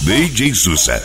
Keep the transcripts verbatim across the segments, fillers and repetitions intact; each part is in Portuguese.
D J Sussa.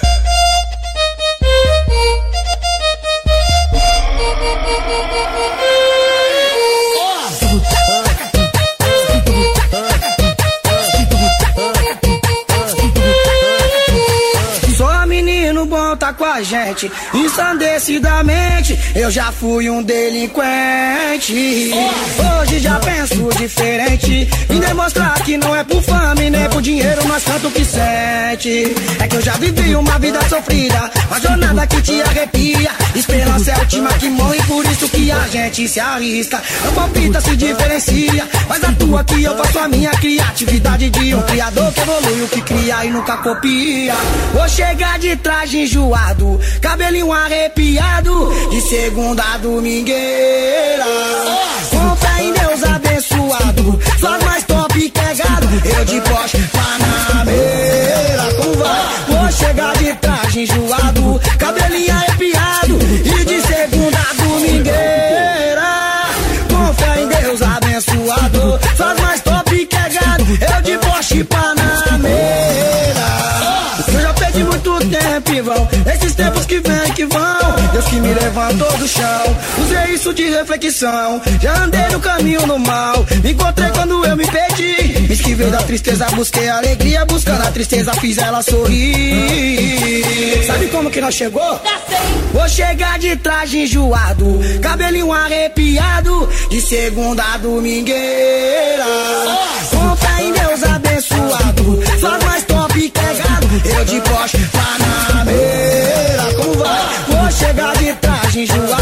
Tá com a gente, ensandecidamente eu já fui um delinquente. Hoje já penso diferente, em demonstrar que não é por fama nem por dinheiro, mas canto o que sente. É que eu já vivi uma vida sofrida, uma jornada que te arrepia. Esperança é a última que morre, por isso que a gente se arrisca. Não palpita, se diferencia, mas atua que eu faço a minha criatividade de um criador que evolui o que cria e nunca copia. Vou chegar de traje enjoado, cabelinho arrepiado, de segunda a domingueira. Com fé em Deus abençoado, só mais top que é gado, eu de Porsche Panameira. Como vai? Vou chegar de traje enjoado, cabelinho arrepiado, e de segunda a domingueira. Com fé em Deus abençoado, só mais top que é gado, eu de Porsche Panameira. Eu já perdi muito tempo e vão esses tempos que vêm que vão. Deus que me levantou do chão, usei isso de reflexão. Já andei no caminho do mal, me encontrei quando eu me perdi. Me esquivei da tristeza, busquei a alegria, buscando a tristeza, fiz ela sorrir. Sabe como que nós chegou? Vou chegar de traje enjoado, cabelinho arrepiado, de segunda a domingueira. Com fé em Deus abençoado, só mais top que é gado, eu de Porsche Panameira. Como vai? Vou chegar de traje enjoado,